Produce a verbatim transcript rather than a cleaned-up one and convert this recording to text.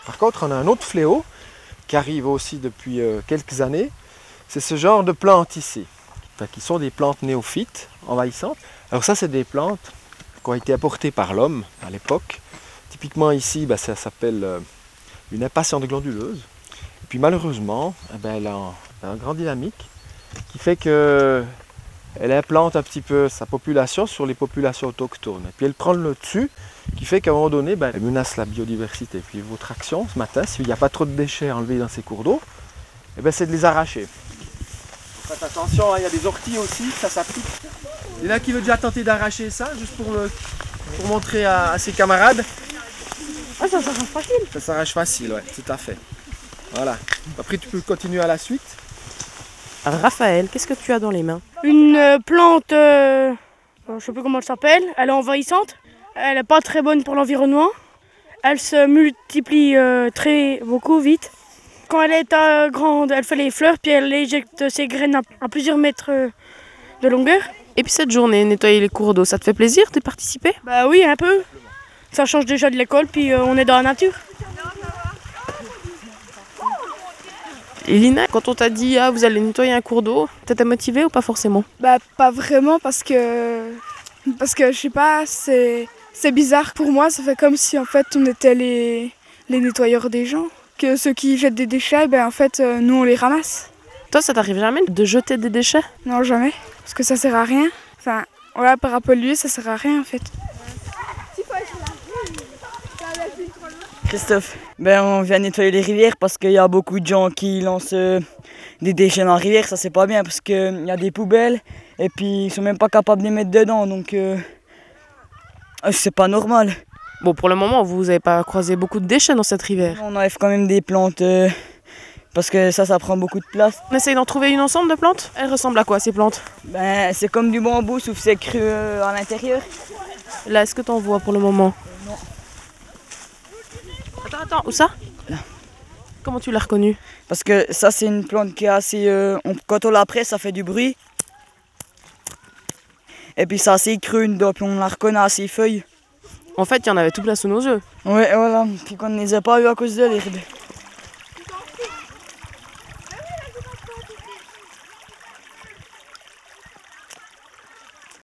Par contre, on a un autre fléau qui arrive aussi depuis euh, quelques années. C'est ce genre de plantes ici, enfin, qui sont des plantes néophytes, envahissantes. Alors ça, c'est des plantes qui ont été apportées par l'homme à l'époque. Typiquement ici, ben, ça s'appelle euh, une impatiente glanduleuse. Et puis malheureusement, eh ben, elle a un, un grand dynamique qui fait que elle implante un petit peu sa population sur les populations autochtones. Et puis elle prend le dessus, qui fait qu'à un moment donné, ben, elle menace la biodiversité. Et puis votre action ce matin, s'il n'y a pas trop de déchets enlevés dans ces cours d'eau, eh ben, c'est de les arracher. Faites attention, hein, il y a des orties aussi, ça s'applique. Il y en a qui veut déjà tenter d'arracher ça, juste pour, le, pour montrer à, à ses camarades. Ah, ça s'arrache facile. Ça s'arrache facile, ouais, tout à fait. Voilà. Après, tu peux continuer à la suite. Raphaël, qu'est-ce que tu as dans les mains? Une euh, plante, euh, je ne sais plus comment elle s'appelle, elle est envahissante, elle n'est pas très bonne pour l'environnement, elle se multiplie euh, très beaucoup vite. Quand elle est euh, grande, elle fait les fleurs, puis elle éjecte ses graines à, à plusieurs mètres euh, de longueur. Et puis cette journée, nettoyer les cours d'eau, ça te fait plaisir de participer? Bah oui, un peu. Ça change déjà de l'école, puis euh, on est dans la nature. Et Lina, quand on t'a dit ah, vous allez nettoyer un cours d'eau, t'étais motivée ou pas forcément? Bah pas vraiment parce que parce que je sais pas, c'est c'est bizarre pour moi, ça fait comme si en fait on était les les nettoyeurs des gens, que ceux qui jettent des déchets, ben en fait euh, nous on les ramasse. Toi, ça t'arrive jamais de jeter des déchets? Non, jamais, parce que ça sert à rien. Enfin, voilà, parapolluer, ça sert à rien en fait. Christophe, ben on vient nettoyer les rivières parce qu'il y a beaucoup de gens qui lancent euh, des déchets dans la rivière, ça c'est pas bien parce qu'il y a des poubelles et puis ils sont même pas capables de les mettre dedans, donc euh, c'est pas normal. Bon, pour le moment, vous n'avez pas croisé beaucoup de déchets dans cette rivière. On enlève quand même des plantes euh, parce que ça, ça prend beaucoup de place. On essaye d'en trouver une ensemble de plantes? Elles ressemblent à quoi ces plantes? Ben c'est comme du bambou sauf que c'est cru euh, à l'intérieur. Là, est-ce que t'en vois pour le moment? Non. Attends, attends, où ça? Là. Comment tu l'as reconnu? Parce que ça c'est une plante qui est assez... Euh, on, quand on la presse ça fait du bruit. Et puis c'est assez cru dedans, puis on la reconnaît à ses feuilles. En fait, il y en avait tout plein sous nos yeux. Ouais, voilà, puis qu'on ne les a pas eu à cause de l'herbe.